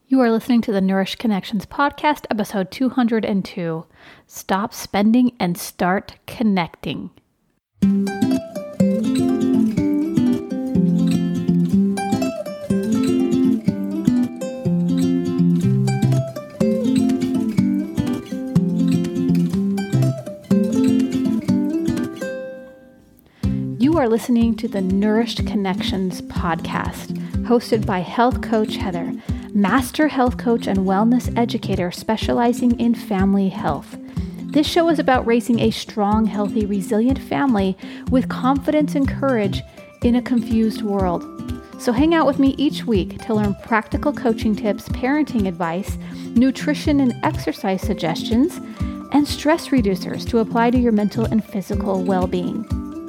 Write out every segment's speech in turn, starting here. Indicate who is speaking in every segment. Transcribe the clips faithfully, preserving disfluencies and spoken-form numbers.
Speaker 1: You are listening to the Nourish Connections podcast, episode two hundred two. Stop spending and start connecting. You are listening to the Nourished Connections podcast, hosted by health coach Heather, master health coach and wellness educator specializing in family health. This show is about raising a strong, healthy, resilient family with confidence and courage in a confused world. So hang out with me each week to learn practical coaching tips, parenting advice, nutrition and exercise suggestions, and stress reducers to apply to your mental and physical well-being.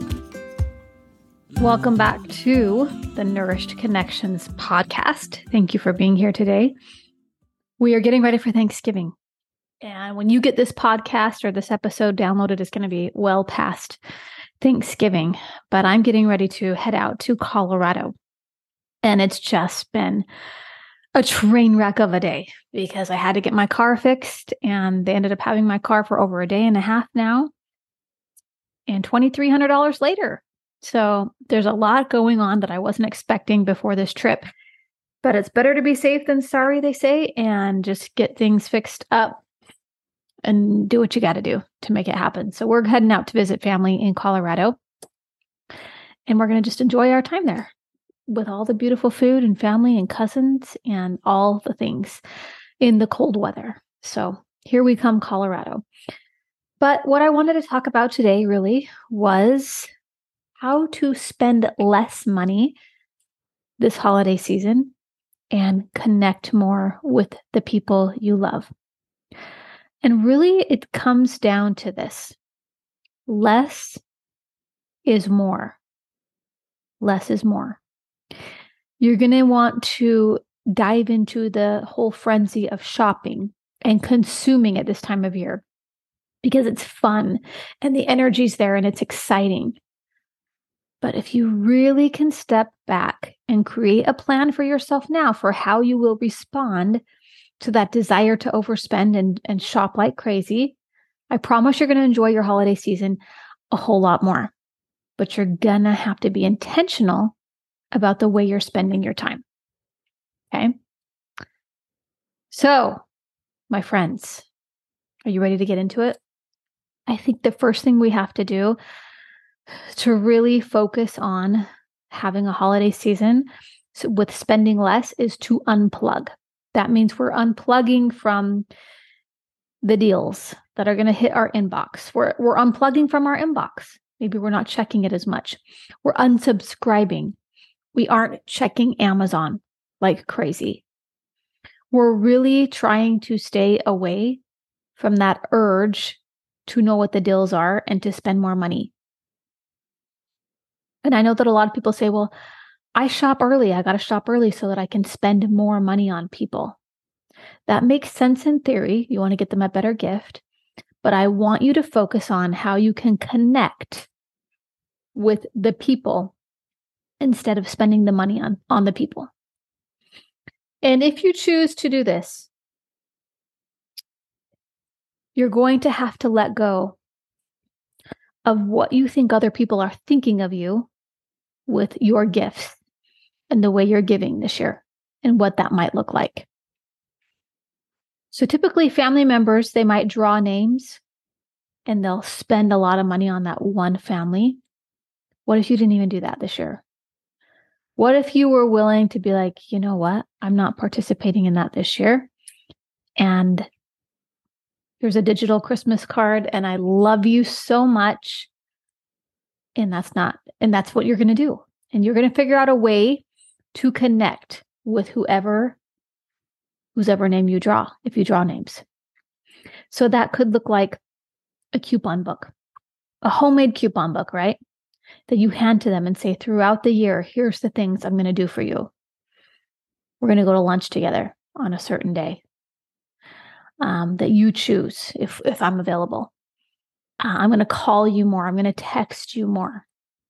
Speaker 1: Welcome back to the Nourished Connections podcast. Thank you for being here today. We are getting ready for Thanksgiving. And when you get this podcast or this episode downloaded, it's going to be well past Thanksgiving. But I'm getting ready to head out to Colorado. And it's just been a train wreck of a day because I had to get my car fixed. And they ended up having my car for over a day and a half now. And two thousand three hundred dollars later. So there's a lot going on that I wasn't expecting before this trip, but it's better to be safe than sorry, they say, and just get things fixed up and do what you got to do to make it happen. So we're heading out to visit family in Colorado, and we're going to just enjoy our time there with all the beautiful food and family and cousins and all the things in the cold weather. So here we come, Colorado. But what I wanted to talk about today really was how to spend less money this holiday season and connect more with the people you love. And really, it comes down to this. Less is more. Less is more. You're going to want to dive into the whole frenzy of shopping and consuming at this time of year because it's fun and the energy's there and it's exciting. But if you really can step back and create a plan for yourself now for how you will respond to that desire to overspend and, and shop like crazy, I promise you're going to enjoy your holiday season a whole lot more. But you're going to have to be intentional about the way you're spending your time. Okay? So, my friends, are you ready to get into it? I think the first thing we have to do to really focus on having a holiday season with spending less is to unplug. That means we're unplugging from the deals that are going to hit our inbox. We're, we're unplugging from our inbox. Maybe we're not checking it as much. We're unsubscribing. We aren't checking Amazon like crazy. We're really trying to stay away from that urge to know what the deals are and to spend more money. And I know that a lot of people say, well, I shop early. I got to shop early so that I can spend more money on people. That makes sense in theory. You want to get them a better gift. But I want you to focus on how you can connect with the people instead of spending the money on, on the people. And if you choose to do this, you're going to have to let go of what you think other people are thinking of you with your gifts and the way you're giving this year and what that might look like. So typically family members, they might draw names and they'll spend a lot of money on that one family. What if you didn't even do that this year? What if you were willing to be like, you know what? I'm not participating in that this year. And here's a digital Christmas card and I love you so much. And that's not, and that's what you're going to do. And you're going to figure out a way to connect with whoever, whose ever name you draw, if you draw names. So that could look like a coupon book, a homemade coupon book, right? That you hand to them and say, throughout the year, here's the things I'm going to do for you. We're going to go to lunch together on a certain day um, that you choose if, if I'm available. Uh, I'm going to call you more. I'm going to text you more.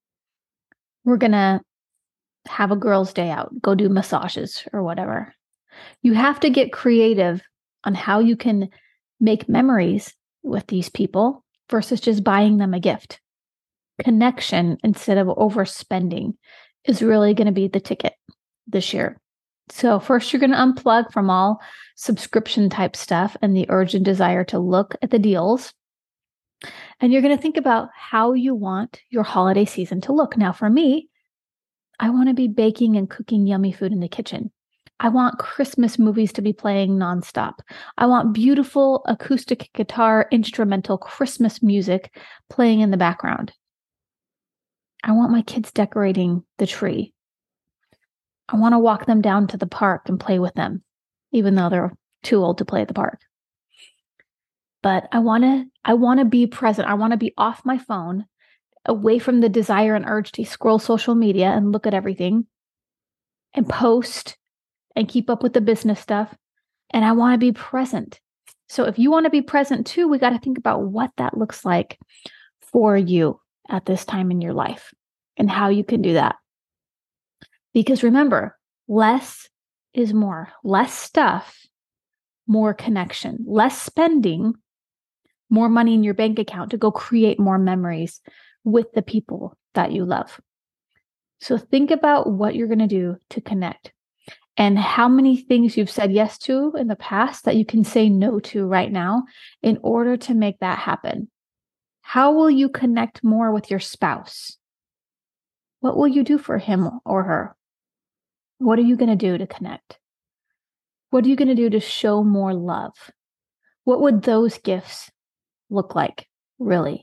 Speaker 1: We're going to have a girls' day out, go do massages or whatever. You have to get creative on how you can make memories with these people versus just buying them a gift. Connection instead of overspending is really going to be the ticket this year. So first, you're going to unplug from all subscription type stuff and the urgent desire to look at the deals. And you're going to think about how you want your holiday season to look. Now, for me, I want to be baking and cooking yummy food in the kitchen. I want Christmas movies to be playing nonstop. I want beautiful acoustic guitar, instrumental Christmas music playing in the background. I want my kids decorating the tree. I want to walk them down to the park and play with them, even though they're too old to play at the park. But I want to I want to be present. I want to be off my phone, away from the desire and urge to scroll social media and look at everything and post and keep up with the business stuff. And I want to be present. So if you want to be present too, we got to think about what that looks like for you at this time in your life and how you can do that. Because remember, less is more. Less stuff, more connection. Less spending, more money in your bank account to go create more memories with the people that you love. So think about what you're going to do to connect and how many things you've said yes to in the past that you can say no to right now in order to make that happen. How will you connect more with your spouse? What will you do for him or her? What are you going to do to connect? What are you going to do to show more love? What would those gifts look like, really?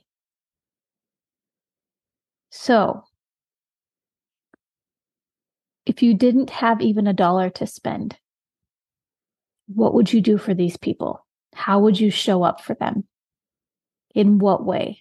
Speaker 1: So, if you didn't have even a dollar to spend, what would you do for these people? How would you show up for them? In what way?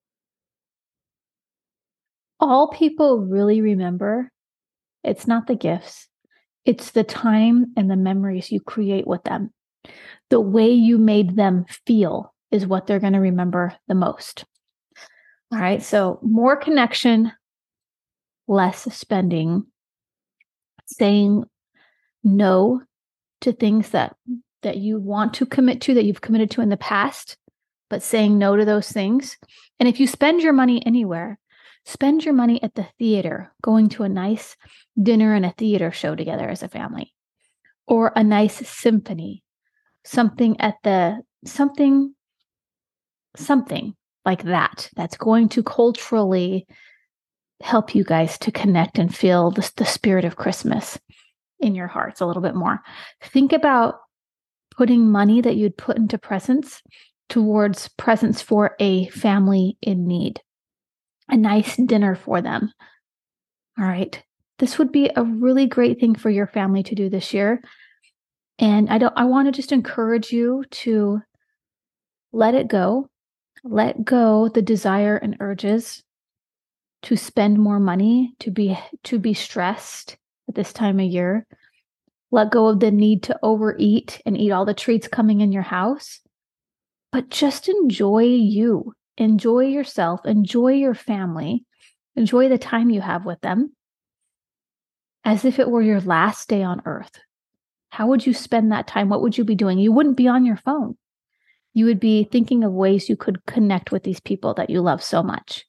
Speaker 1: All people really remember, it's not the gifts, it's the time and the memories you create with them. The way you made them feel is what they're going to remember the most. All right, so more connection, less spending, saying no to things that, that you want to commit to, that you've committed to in the past, but saying no to those things. And if you spend your money anywhere, spend your money at the theater, going to a nice dinner and a theater show together as a family, or a nice symphony, something at the, something, something like that, that's going to culturally help you guys to connect and feel the, the spirit of Christmas in your hearts a little bit more. Think about putting money that you'd put into presents towards presents for a family in need, a nice dinner for them. All right. This would be a really great thing for your family to do this year. And I don't, I want to just encourage you to let it go, let go the desire and urges to spend more money, to be, to be stressed at this time of year. Let go of the need to overeat and eat all the treats coming in your house, but just enjoy you, enjoy yourself, enjoy your family, enjoy the time you have with them as if it were your last day on earth. How would you spend that time? What would you be doing? You wouldn't be on your phone. You would be thinking of ways you could connect with these people that you love so much.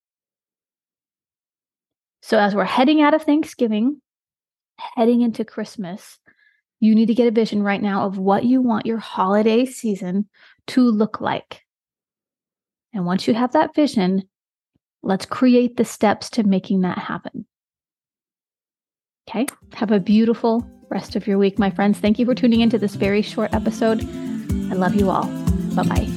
Speaker 1: So as we're heading out of Thanksgiving, heading into Christmas, you need to get a vision right now of what you want your holiday season to look like. And once you have that vision, let's create the steps to making that happen. Okay? Have a beautiful rest of your week, my friends. Thank you for tuning into this very short episode. I love you all. Bye-bye.